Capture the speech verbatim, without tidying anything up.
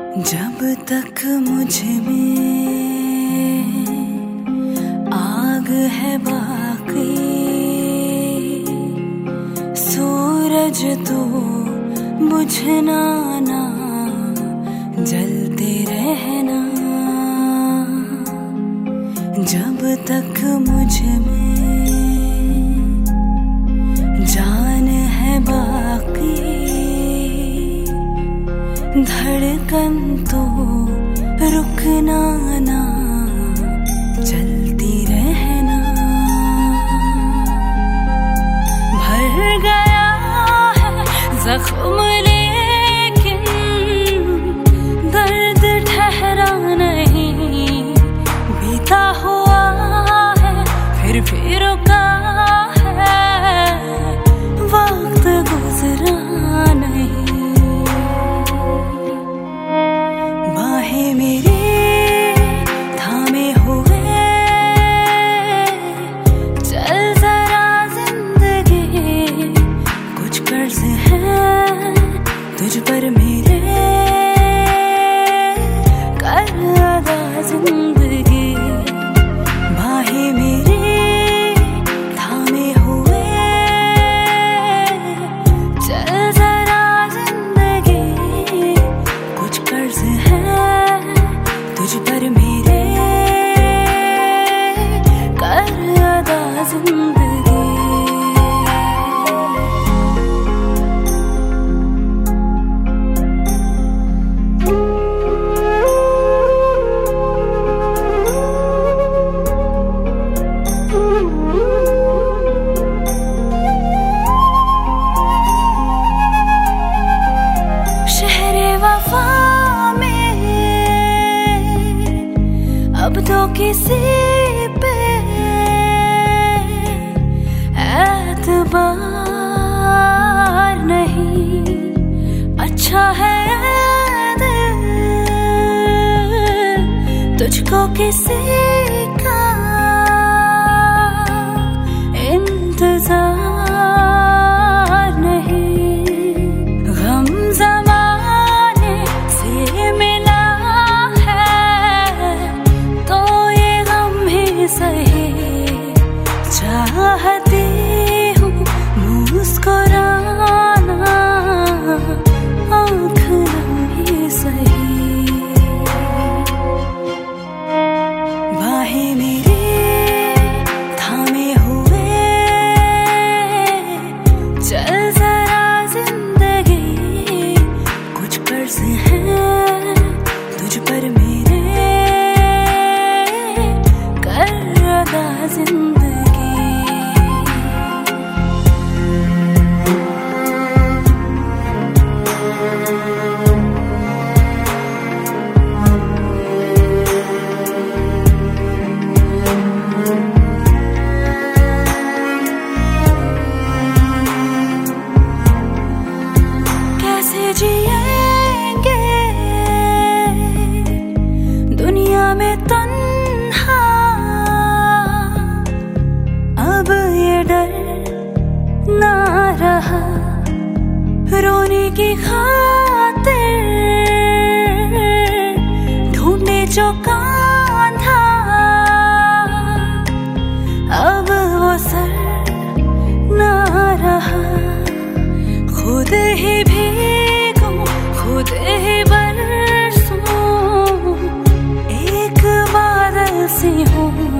जब तक मुझ में आग है बाकी, सूरज तो बुझना ना, जलते रहना। जब तक मुझ में जान है बाकी, धड़कन तो रुकना ना, चलती रहना। भर गया है जख्म लेकिन दर्द ठहरा नहीं, बीता हुआ है फिर भी रुका है, वक्त गुजरा नहीं। बाहें मेरी थामे हुए, चल जरा जिंदगी, कुछ कर्ज है तुझ पर मेरे, कर अदा जिंदगी। बाहें मेरी थामे हुए, चल जरा जिंदगी, कुछ कर्ज है तुझ पर मेरे, कर अदा जिंदगी। शहरे वफा में अब तो किसी पे एतबार नहीं, अच्छा है दिल तुझको किसी का इंतजार नहीं। गम ज़माने से मिला है तो ये गम ही सही, चाहती हूँ मुस्कुराना, आँख नम सही। बाहें मेरी थामे हुए, चल जरा जिंदगी, कुछ कर्ज है तुझ पर मेरे, कर अदा जिंदगी। कैसे जिएंगे दुनिया में तन्हा, अब ये डर ना रहा रोने की खातिर, ढूंढे जो कांधा, अब वो सर ना रहा। खुद ही भीगूं, खुद ही बरसूं, एक बादल सी हूँ